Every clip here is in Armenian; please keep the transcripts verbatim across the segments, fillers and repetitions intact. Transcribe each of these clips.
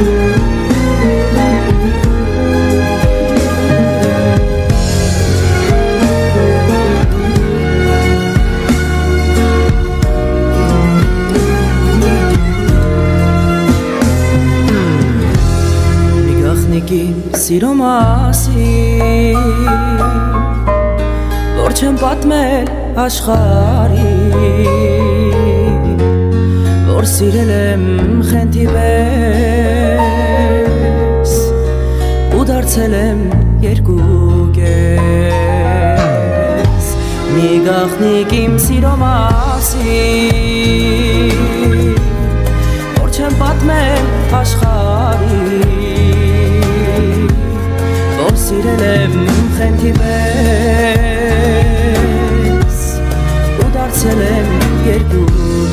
Սիրո մասին որ չեմ պատմել աշխարհին որ սիրել եմ խենթի պես ու դարձել եմ երկու կես մի գաղտնիք իմ սիրո մասին որ չեմ պատմել աշխարհին Սիրել եմ խենթի պես ու դարձել եմ երկու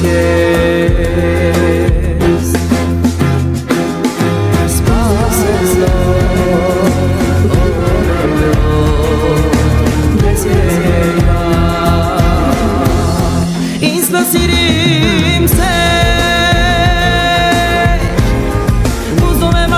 կես Սպասելով դες եկա ինձ լսիր իմ սեր ուզում եմ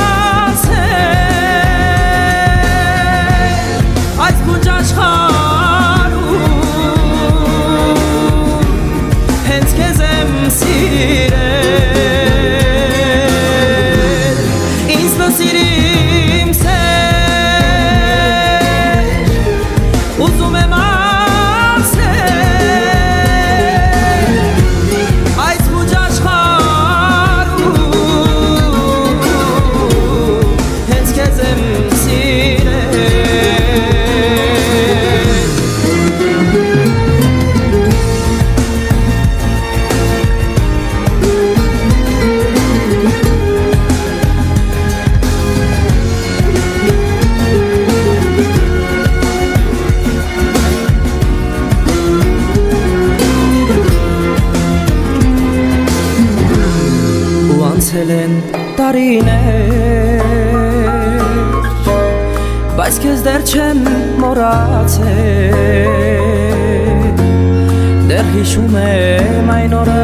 Անցել տարիներ բայց քեզ դեռ չեմ մոռացել դեռ հիշում եմ այն օրը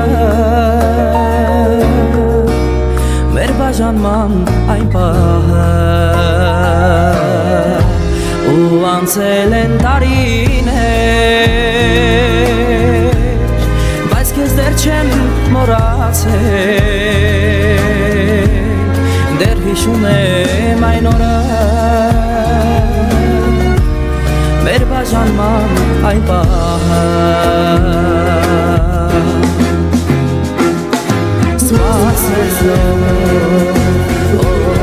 մեր բաժանման այն պահը ու անցել են տարիներ բայց քեզ դեռ չեմ մոռացել Դեռ հիշում եմ այն օրը մեր բաժանման այն պահը Սպասելով